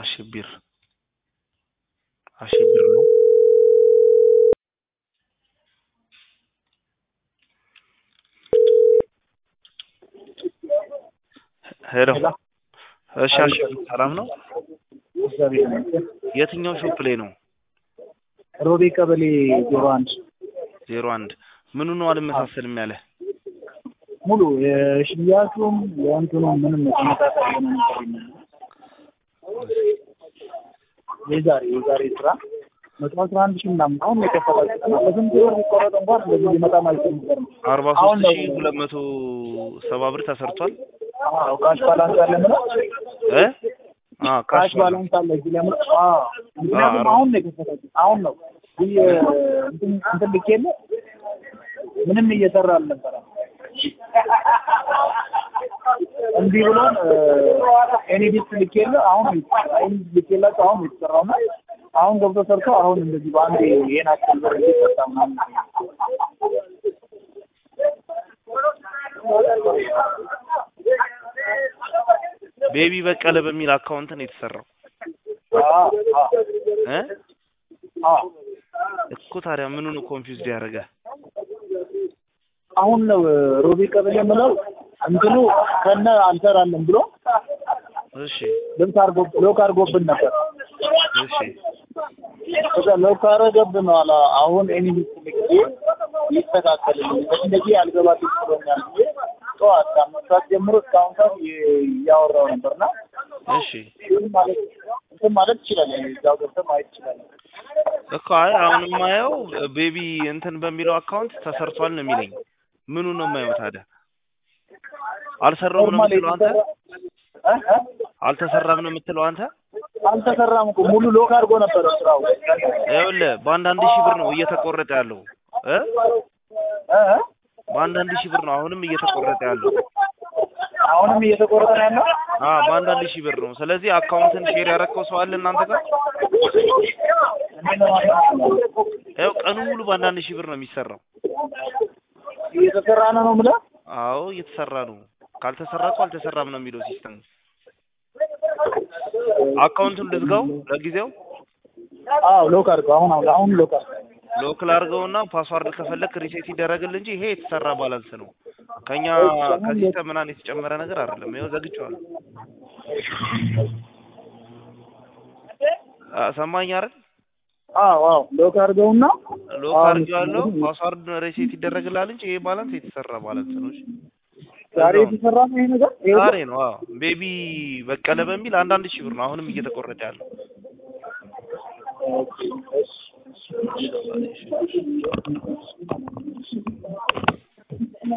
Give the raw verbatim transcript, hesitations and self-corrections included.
አሽብር አሽብር ነው ሄሎ እሺ አሽብር ሰላም ነው የትኛው ሾፕ ላይ ነው ሮቢ ቀበሌ ዜሮ አንድ ዜሮ አንድ ምኑ ነው አልመሳሰልም ያለ ሙሉ የሽያጩም የእንትኑም ምንም ተመሳሳይ ነው የዛሬ የዛሬ ስራ መቶ አስራ አንድ ሺህ ምናምን አሁን የከፈላችሁ ነው ለምን ቢሆን ይቆረጥ እንኳን እንደዚህ ሊመጣ ማለት ነው አርባ ሶስት ሺህ ሁለት መቶ ሰባ ብር ተሰርቷል አዎ ካሽ ባላንስ አለ ነው እ አ ካሽ ባላንስ አለ እዚህ ለምን አዎ ምክንያቱም አሁን ነው የከፈላችሁ አሁን ነው እንትን እንትን ልኬለ ምንም እየሰራ አልነበረም እንዲህ ብሎ ኤኒዲስ ልኬለ አሁን አሁን ልኬለ አሁን ይሰራው ነው አሁን ገብቶ ሰርቶ አሁን እንደዚህ ባንዴ የና ከበር ይሰጣው ነው ቤቢ በቀለ በሚል አካውንት ነው የተሰራው አዎ አዎ እ አዎ እኮ ታዲያ ምኑ ነው ኮንፊውዝድ ያደረገ አሁን ነው ሮቢ ቀበሌ ምለው እንትኑ ከነ አልሰራለም ብሎ እሺ ልምት አርጎ ሎክ አርጎብን ነበር እሺ ከዛ ሎክ አረገብን አላ አሁን ኤኒ ሚስቴክ ይስተካከልልኝ እንደዚህ አልገባት ይችላል ጠዋት ከአምስት ጀምሮ እስካሁን ሰዓት ያወራው ነበርና እሺ ማለት እንትን ማለት ይችላል ያው ገብተህ ማየት ይችላል እኮ አይ አሁን ማየው ቤቢ እንትን በሚለው አካውንት ተሰርቷል ነው የሚለኝ ምኑ ነው ማየው ታዲያ አልሰራም ነው የምትለው አንተ እ አልተሰራም ነው የምትለው አንተ አልተሰራም እኮ ሙሉ ሎክ አድርጎ ነበር ስራው ይኸውልህ በአንድ አንድ ሺህ ብር ነው እየተቆረጠ ያለው እ እ በአንድ አንድ ሺህ ብር ነው አሁንም እየተቆረጠ ያለው አሁንም እየተቆረጠ ነው ያለው አዎ በአንድ አንድ ሺህ ብር ነው ስለዚህ አካውንትን ሼር ያደረከው ሰው አለ እናንተ ጋር ይኸው ቀኑ ሙሉ በአንድ አንድ ሺህ ብር ነው የሚሰራው እየተሰራ ነው ነው ማለት አዎ እየተሰራ ነው ካልተሰራ እኮ አልተሰራም ነው የሚለው ሲስተም አካውንቱን ልዝጋው ለጊዜው አዎ ሎክ አድርገው አሁን አሁን ሎክ አድርገው ሎክ ላድርገውና ፓስዋርድ ከፈለክ ሪሴት ይደረግልህ እንጂ ይሄ የተሰራ ባላንስ ነው ከኛ ከሲስተም ምናምን የተጨመረ ነገር አይደለም ይኸው ዘግቼዋለሁ ሰማኝ አይደል አዎ አዎ ሎክ አድርገውና ሎክ አድርገዋለሁ ፓስዋርድ ሪሴት ይደረግልሃል እንጂ ይሄ ባላንስ የተሰራ ባላንስ ነው እሺ ዛሬ የተሰራ ነው ይሄ ነገር ዛሬ ነው አዎ ቤቢ በቀለ በሚል አንድ አንድ ሺህ ብር ነው አሁንም እየተቆረጠ ያለው እሺ እሺ